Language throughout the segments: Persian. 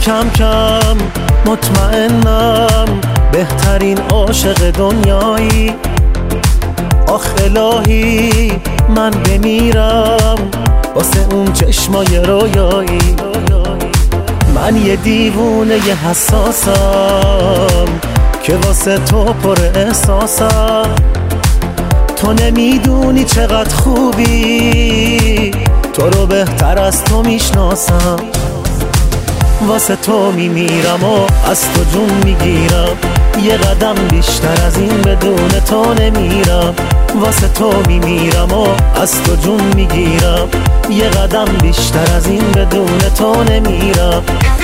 کم کم مطمئنم بهترین عاشق دنیایی. آخ الهی من بمیرم واسه اون چشمای رویایی. من یه دیوونه یه حساسم که واسه تو پر احساسم. تو نمیدونی چقدر خوبی، تو رو بهتر از تو میشناسم. واسه تو میمیرم و از تو جون میگیرم، یه قدم بیشتر از این بدون تو نمیرم. واسه تو میمیرم و از تو جون میگیرم، یه قدم بیشتر از این بدون تو نمیرم.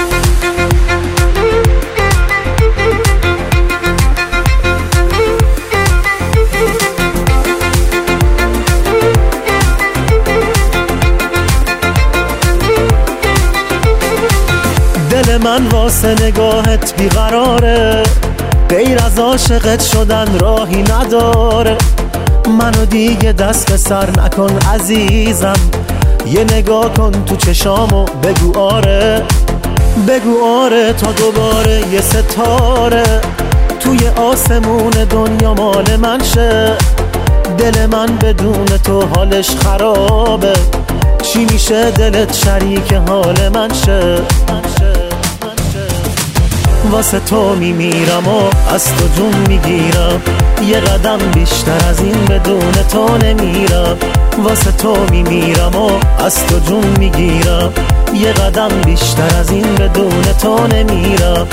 دل من واسه نگاهت بیقراره، غیر از عاشقت شدن راهی نداره. منو دیگه دست به سر نکن عزیزم، یه نگاه کن تو چشامو بگو آره. بگو آره تا دوباره یه ستاره توی آسمون دنیا مال من شه. دل من بدون تو حالش خرابه، چی میشه دلت شریک حال من شه. واسه تو میمیرم و از تو جون میگیرم، یه قدم بیشتر از این بدون تو نمیرم. واسه تو میمیرم و از تو جون میگیرم، یه قدم بیشتر از این بدون تو نمیرم.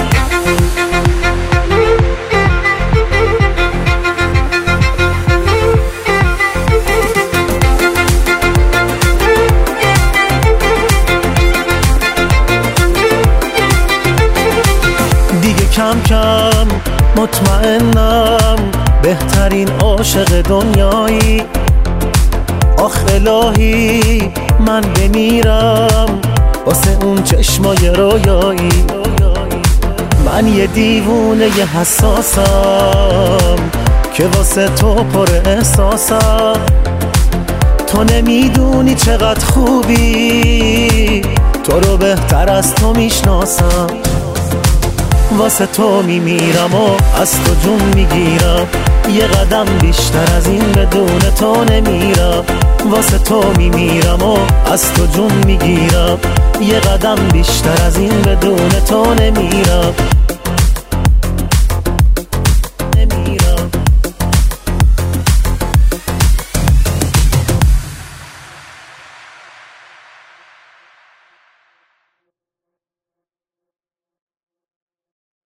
کم کم مطمئنم بهترین عاشق دنیایی. آخ الهی من بمیرم واسه اون چشمای رویایی. من یه دیوونه یه حساسم که واسه تو پر احساسم. تو نمیدونی چقدر خوبی، تو رو بهتر از تو میشناسم. واسه تو میمیرم و از تو جون میگیرم، یه قدم بیشتر از این بدون تو نمیرم. واسه تو میمیرم و از تو جون میگیرم، یه قدم بیشتر از این بدون تو نمیرم.